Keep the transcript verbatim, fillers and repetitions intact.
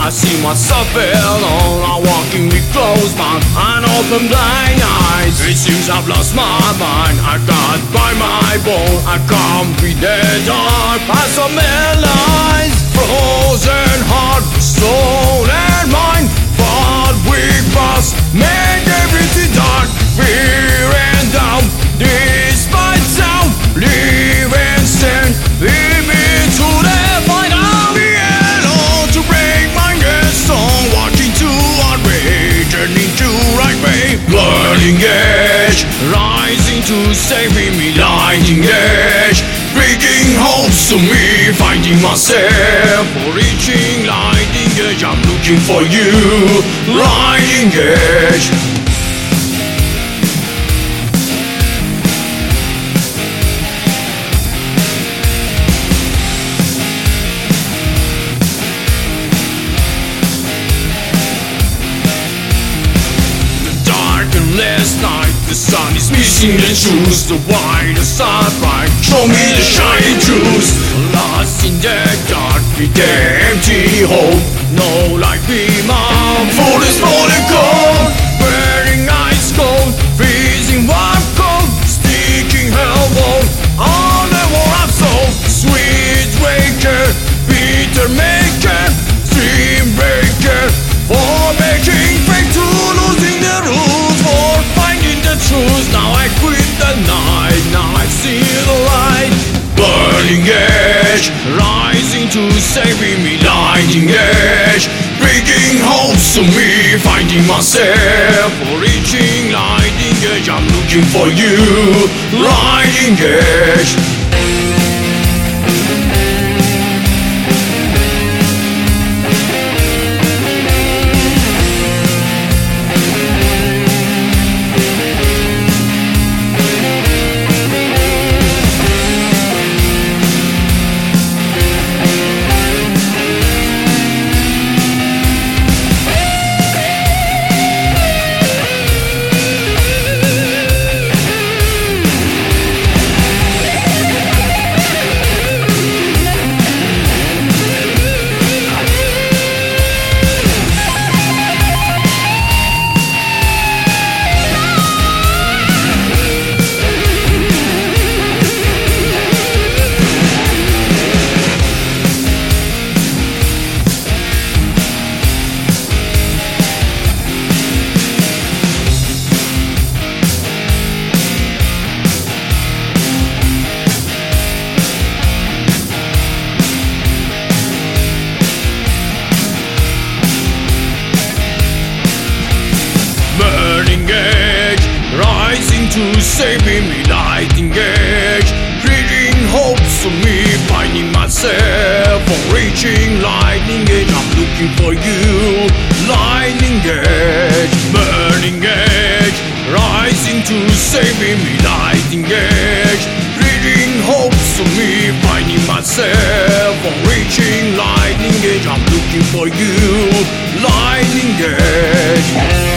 I see myself alone. I'm walking with closed mouth and open blind eyes. It seems I've lost my mind. I can't find my bone. I can't be the dark as I'm lies. Frozen heart, soul and mind. But we must make everything dark. Fear and doubt, despite sound. Live and stand, leave me to the fight. I'll be alone to break my song. Watching to one way, turning to right way. Burning edge, rising to save me. Lighting edge, breaking hopes to me. Finding myself, reaching lighting edge. I'm looking for you, lighting edge. Last night the sun is missing the shoes. The white star bright, show me the shining truth. Lost in the dark with the empty hope. No light beam out, full is falling cold. Wearing ice cold, freezing warm cold. Sticking her wall on the war of soul. Sweet waker, bitter maker, stream breaker. For making fake to losing the rules. For finding the truth. Now I quit the night. Now I see the light. Burning edge, rising to save me. Lighting edge, breaking hopes to me. Finding myself, reaching lighting edge. I'm looking for you, lighting edge. Burning edge, rising to save me. Lighting edge, reaching hopes to me. Finding myself, reaching lightning edge. I'm looking for you, lightning edge. Burning edge, rising to save me. Lighting edge, reaching hopes to me. Finding myself, reaching lightning edge. I'm looking for you, lightning edge.